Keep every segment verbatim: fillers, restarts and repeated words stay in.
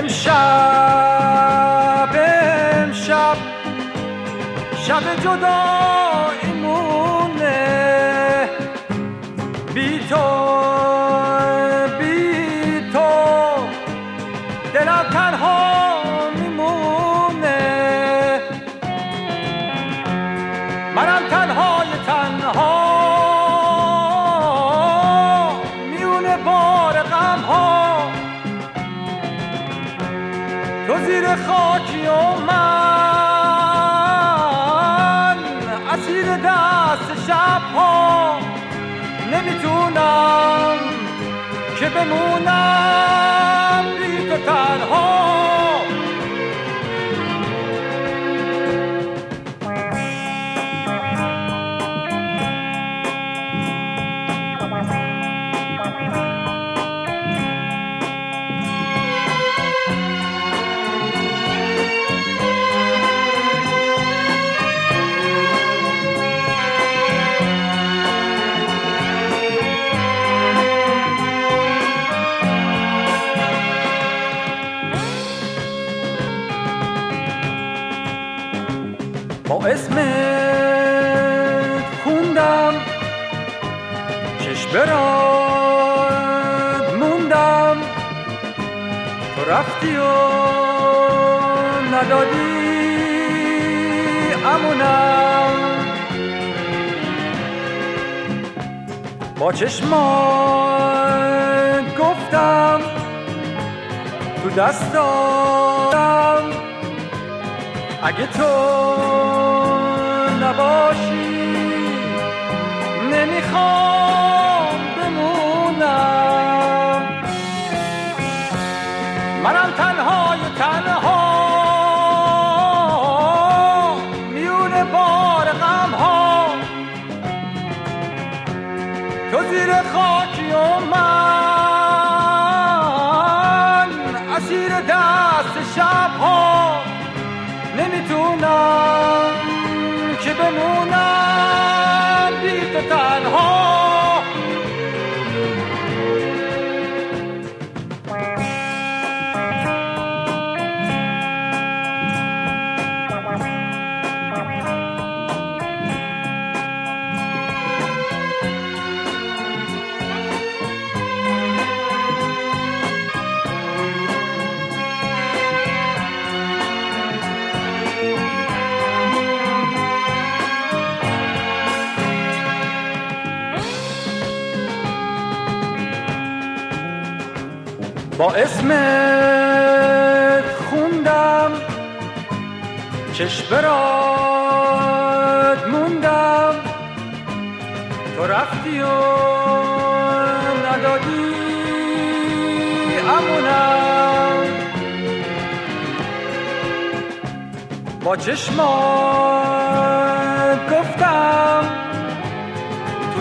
امشب امشب شب جدایی مونه، بی تو بی تو دلم تنها میمونه، منم تنهای تنها میونه بار غم ها، تو زیر خاکی و من اسیر دست شب ها، نمیتونم که بمونم بی تو تنها. با اسمت خوندم، چشم برات موندم، تو رفتی و ندادی امونم، با چشمات گفتم تو دستام اگه تو نباشی نمیخوام بمونم، منم تنهای تنها میونه بار غم ها، تو زیر خاکی و من اسیر دست شب ها، نمیتونم که بمونم بی تو تنها. با اسمت خوندم، چشم برات موندم، تو رفتی و ندادی امونم، با چشمات گفتم تو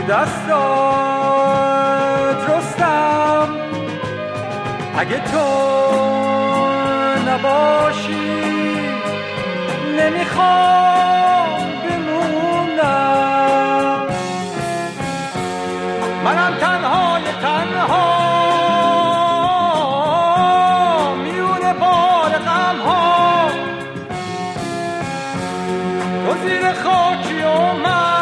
دستات رستم، اگه تو نباشی نمیخوام بمونم، منم تنهای تنها میونه بار غم ها، تو زیر خاکی و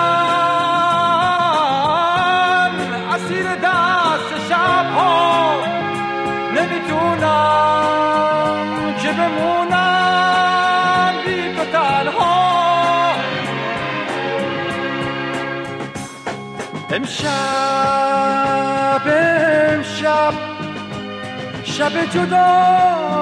من اسیر دست شب ها، نمیتونم که بمونم بی تو تنها. امشب امشب شب جدا